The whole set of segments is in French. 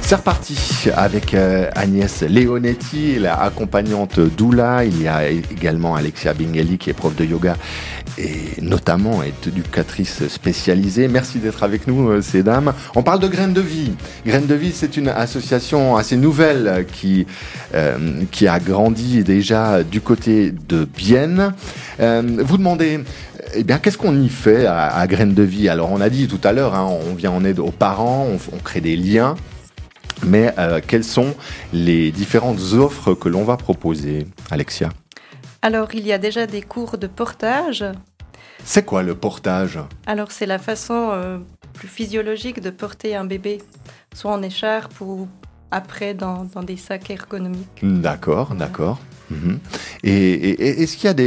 C'est reparti avec Agnès Leonetti, la accompagnante doula. Il y a également Alexia Bingelli qui est prof de yoga et notamment est éducatrice spécialisée. Merci d'être avec nous, ces dames. On parle de Graines de Vie. Graines de Vie, c'est une association assez nouvelle qui a grandi déjà du côté de Bienne. Vous demandez, eh bien, qu'est-ce qu'on y fait à Graines de Vie? Alors, on a dit tout à l'heure, on vient en aide aux parents, on crée des liens. Mais quelles sont les différentes offres que l'on va proposer, Alexia? Alors, il y a déjà des cours de portage. C'est quoi le portage? Alors, c'est la façon plus physiologique de porter un bébé, soit en écharpe ou après dans des sacs ergonomiques. D'accord. Et est-ce qu'il y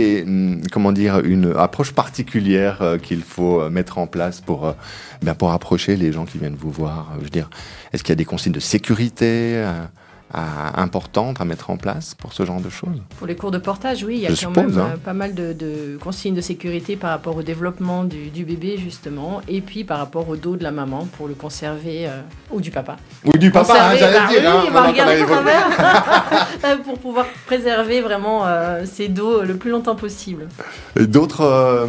a une approche particulière qu'il faut mettre en place pour approcher les gens qui viennent vous voir? Je veux dire, est-ce qu'il y a des consignes de sécurité importantes à mettre en place pour ce genre de choses? Pour les cours de portage, oui, il y a pas mal de consignes de sécurité par rapport au développement du bébé, justement, et puis par rapport au dos de la maman pour le conserver, ou du papa. Ou du papa, j'allais dire. Oui, il va regarder quand même, pour pouvoir préserver vraiment ses dos le plus longtemps possible. Et d'autres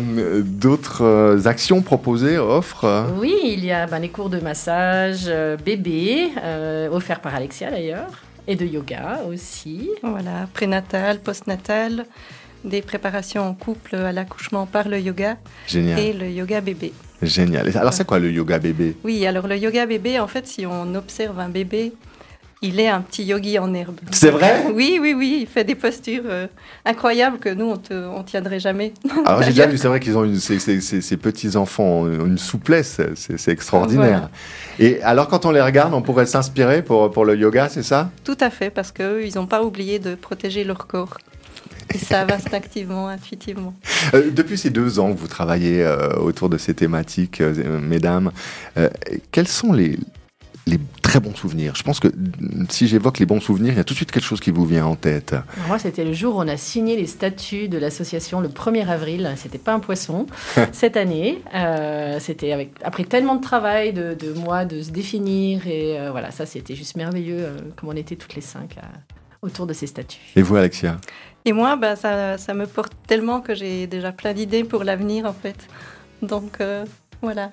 actions proposées, offres? Oui, il y a les cours de massage bébé, offerts par Alexia d'ailleurs. Et de yoga aussi. Voilà, prénatal, postnatal, des préparations en couple à l'accouchement par le yoga. Génial. Et le yoga bébé. Génial. Alors c'est quoi le yoga bébé? Oui, alors le yoga bébé, en fait, si on observe un bébé, il est un petit yogi en herbe. C'est vrai? Oui, il fait des postures incroyables que nous, on tiendrait jamais. Alors j'ai déjà vu, c'est vrai qu'ils ont ces petits-enfants ont une souplesse, c'est extraordinaire. Voilà. Et alors quand on les regarde, on pourrait s'inspirer pour le yoga, c'est ça? Tout à fait, parce qu'eux, ils n'ont pas oublié de protéger leur corps. Ils savent instinctivement, intuitivement. Depuis ces 2 ans que vous travaillez autour de ces thématiques, mesdames, quels sont les très bons souvenirs? Je pense que si j'évoque les bons souvenirs, il y a tout de suite quelque chose qui vous vient en tête. Alors moi, c'était le jour où on a signé les statuts de l'association le 1er avril. C'était pas un poisson cette année. C'était après tellement de travail, de mois, de se définir. Et voilà, ça, c'était juste merveilleux, comme on était toutes les 5 autour de ces statuts. Et vous, Alexia? Et moi, ça me porte tellement que j'ai déjà plein d'idées pour l'avenir, en fait. Donc, voilà.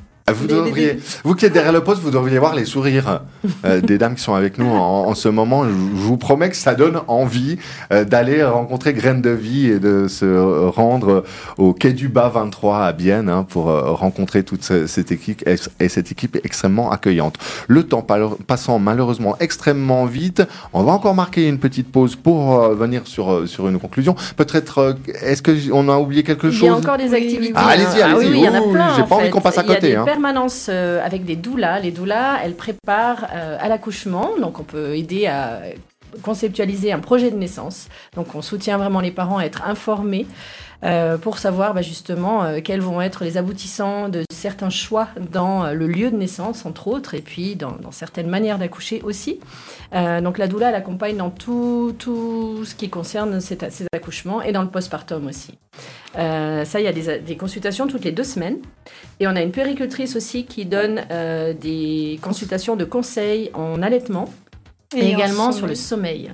Vous qui êtes derrière le poste, vous devriez voir les sourires des dames qui sont avec nous en ce moment. Je vous promets que ça donne envie d'aller rencontrer Graines de Vie et de se rendre au Quai du Bas 23 à Bienne pour rencontrer toute cette équipe et cette équipe extrêmement accueillante. Le temps passant malheureusement extrêmement vite, on va encore marquer une petite pause pour venir sur une conclusion. Peut-être, est-ce qu'on a oublié quelque chose? Il y a encore des activités. Allez-y. Oui, il y en a plein. J'ai pas envie qu'on passe à côté. Permanence avec des doulas. Les doulas, elles préparent à l'accouchement, donc on peut aider à conceptualiser un projet de naissance. Donc on soutient vraiment les parents à être informés pour savoir justement quels vont être les aboutissants de certains choix dans le lieu de naissance, entre autres, et puis dans certaines manières d'accoucher aussi. Donc la doula, elle accompagne dans tout ce qui concerne ces accouchements et dans le postpartum aussi. Ça, il y a des consultations toutes les 2 semaines. Et on a une puéricultrice aussi qui donne des consultations de conseils en allaitement et également sur le sommeil.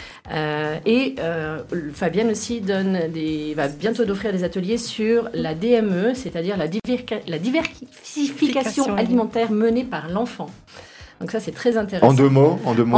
Fabienne aussi va bientôt offrir des ateliers sur la DME, c'est-à-dire la diversification alimentaire menée par l'enfant. Donc ça, c'est très intéressant. En deux mots.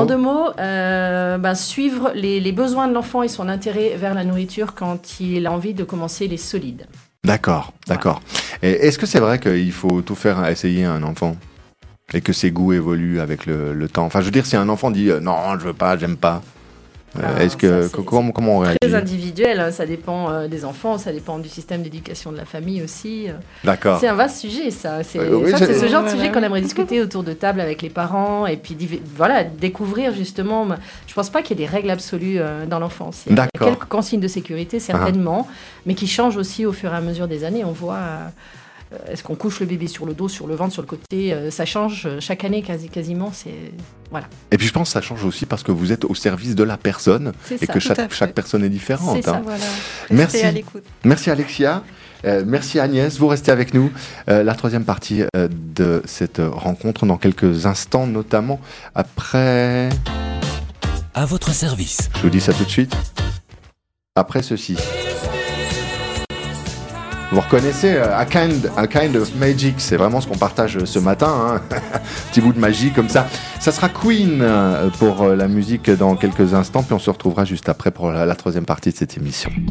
Suivre les besoins de l'enfant et son intérêt vers la nourriture quand il a envie de commencer les solides. D'accord. Et est-ce que c'est vrai qu'il faut tout faire essayer à un enfant et que ses goûts évoluent avec le temps? Enfin, je veux dire, si un enfant dit non, je veux pas, j'aime pas. Comment on réagit? C'est très individuel, ça dépend des enfants, ça dépend du système d'éducation de la famille aussi. D'accord. C'est un vaste sujet, ça. C'est ce genre de sujet qu'on aimerait discuter autour de table avec les parents et puis découvrir justement. Je pense pas qu'il y ait des règles absolues dans l'enfance. Il y a quelques consignes de sécurité certainement, mais qui changent aussi au fur et à mesure des années. On voit. Est-ce qu'on couche le bébé sur le dos, sur le ventre, sur le côté? Ça change chaque année quasiment. Voilà. Et puis je pense que ça change aussi parce que vous êtes au service de la personne et que chaque personne est différente. C'est ça, voilà. Merci. À l'écoute. Merci Alexia. Merci Agnès, vous restez avec nous. La troisième partie de cette rencontre dans quelques instants, notamment après... À votre service. Je vous dis ça tout de suite. Après ceci. Vous reconnaissez a kind of magic, c'est vraiment ce qu'on partage ce matin, hein. Petit bout de magie comme ça. Ça sera Queen pour la musique dans quelques instants, puis on se retrouvera juste après pour la troisième partie de cette émission.